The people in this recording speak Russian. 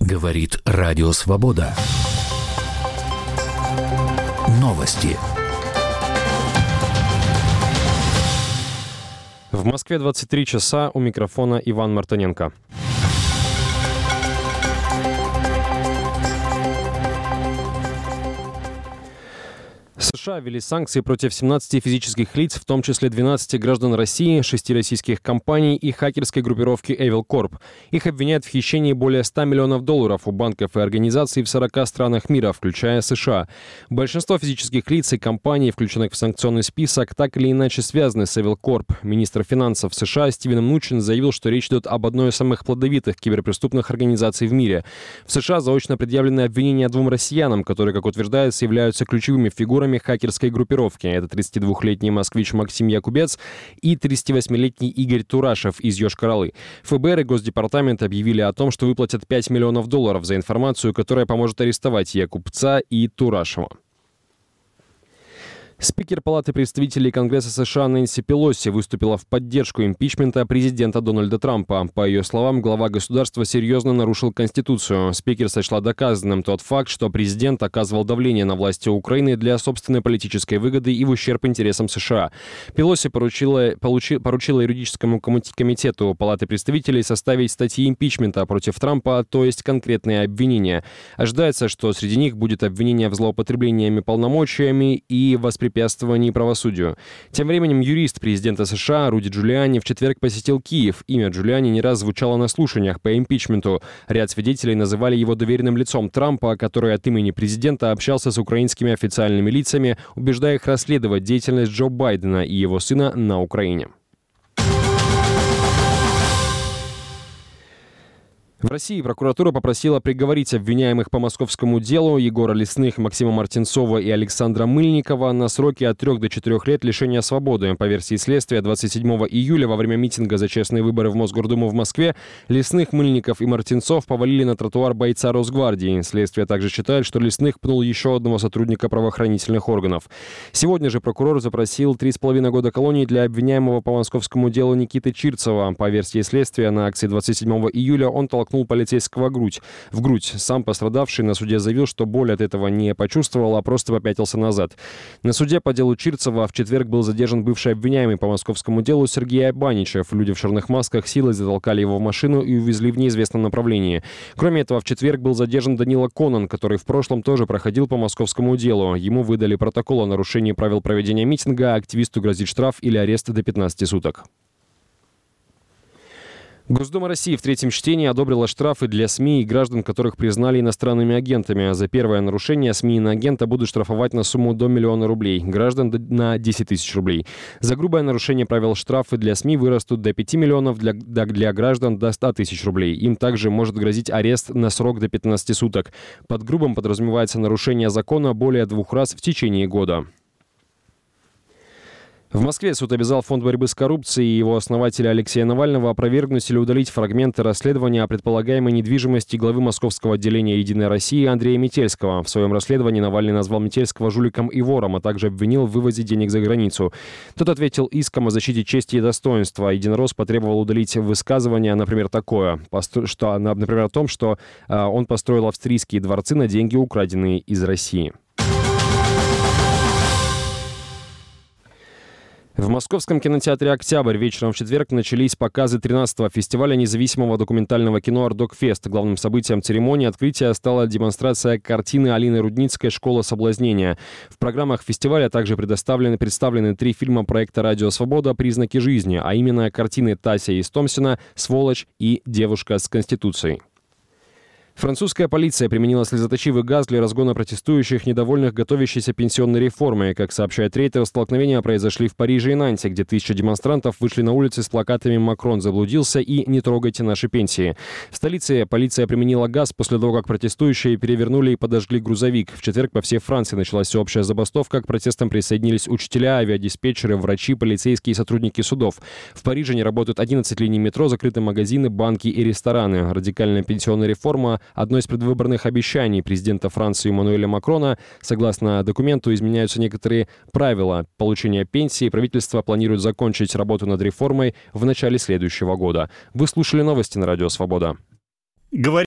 Говорит Радио Свобода. Новости. В Москве 23 часа, у микрофона Иван Мартыненко. США ввели санкции против 17 физических лиц, в том числе 12 граждан России, 6 российских компаний и хакерской группировки Evil Corp. Их обвиняют в хищении более $100 миллионов у банков и организаций в 40 странах мира, включая США. Большинство физических лиц и компаний, включенных в санкционный список, так или иначе связаны с Evil Corp. Министр финансов США Стивен Мнучин заявил, что речь идет об одной из самых плодовитых киберпреступных организаций в мире. В США заочно предъявлены обвинения 2 россиянам, которые, как утверждается, являются ключевыми фигурами хакерской группировки. Это 32-летний москвич Максим Якубец и 38-летний Игорь Турашев из Йошкар-Олы. ФБР и Госдепартамент объявили о том, что выплатят $5 миллионов за информацию, которая поможет арестовать Якубца и Турашева. Спикер Палаты представителей Конгресса США Нэнси Пелоси выступила в поддержку импичмента президента Дональда Трампа. По ее словам, глава государства серьезно нарушил Конституцию. Спикер сочла доказанным тот факт, что президент оказывал давление на власти Украины для собственной политической выгоды и в ущерб интересам США. Пелоси поручила юридическому комитету Палаты представителей составить статьи импичмента против Трампа, то есть конкретные обвинения. Ожидается, что среди них будет обвинение в злоупотреблениями полномочиями и воспрепятствовании правосудию. Тем временем юрист президента США Руди Джулиани в четверг посетил Киев. Имя Джулиани не раз звучало на слушаниях по импичменту. Ряд свидетелей называли его доверенным лицом Трампа, который от имени президента общался с украинскими официальными лицами, убеждая их расследовать деятельность Джо Байдена и его сына на Украине. В России прокуратура попросила приговорить обвиняемых по московскому делу Егора Лесных, Максима Мартинцова и Александра Мыльникова на сроки от 3 до 4 лет лишения свободы. По версии следствия, 27 июля во время митинга за честные выборы в Мосгордуму в Москве Лесных, Мыльников и Мартинцов повалили на тротуар бойца Росгвардии. Следствие также считает, что Лесных пнул еще одного сотрудника правоохранительных органов. Сегодня же прокурор запросил 3,5 года колонии для обвиняемого по московскому делу Никиты Чирцева. По версии следствия, на акции 27 июля он толкнул полицейского в грудь. Сам пострадавший на суде заявил, что боль от этого не почувствовал, а просто попятился назад. На суде по делу Чирцева в четверг был задержан бывший обвиняемый по московскому делу Сергей Абаничев. Люди в черных масках силой затолкали его в машину и увезли в неизвестном направлении. Кроме этого, в четверг был задержан Данила Конан, который в прошлом тоже проходил по московскому делу. Ему выдали протокол о нарушении правил проведения митинга, активисту грозит штраф или арест до 15 суток. Госдума России в третьем чтении одобрила штрафы для СМИ и граждан, которых признали иностранными агентами. За первое нарушение СМИ и иноагента будут штрафовать на сумму до $1 миллиона, граждан на 10 тысяч рублей. За грубое нарушение правил штрафы для СМИ вырастут до 5 миллионов, для граждан до 100 тысяч рублей. Им также может грозить арест на срок до 15 суток. Под грубым подразумевается нарушение закона более 2 раз в течение года. В Москве суд обязал Фонд борьбы с коррупцией и его основателя Алексея Навального опровергнуть или удалить фрагменты расследования о предполагаемой недвижимости главы московского отделения «Единой России» Андрея Метельского. В своем расследовании Навальный назвал Метельского жуликом и вором, а также обвинил в вывозе денег за границу. Тот ответил иском о защите чести и достоинства. Единорос потребовал удалить высказывание, например, такое, например, о том, что он построил австрийские дворцы на деньги, украденные из России. В московском кинотеатре «Октябрь» вечером в четверг начались показы 13-го фестиваля независимого документального кино «Ардокфест». Главным событием церемонии открытия стала демонстрация картины Алины Рудницкой «Школа соблазнения». В программах фестиваля также представлены 3 фильма проекта «Радио Свобода. Признаки жизни», а именно картины Тася Истомсина «Сволочь» и «Девушка с Конституцией». Французская полиция применила слезоточивый газ для разгона протестующих, недовольных готовящейся пенсионной реформой. Как сообщает Рейтер, столкновения произошли в Париже и Нанте, где 1000 демонстрантов вышли на улицы с плакатами «Макрон заблудился» и «Не трогайте наши пенсии». В столице полиция применила газ после того, как протестующие перевернули и подожгли грузовик. В четверг по всей Франции началась всеобщая забастовка. К протестам присоединились учителя, авиадиспетчеры, врачи, полицейские и сотрудники судов. В Париже не работают 11 линий метро, закрыты магазины, банки и рестораны. Радикальная пенсионная реформа – одно из предвыборных обещаний президента Франции Эммануэля Макрона. Согласно документу, изменяются некоторые правила получения пенсии. Правительство планирует закончить работу над реформой в начале следующего года. Вы слушали новости на Радио Свобода.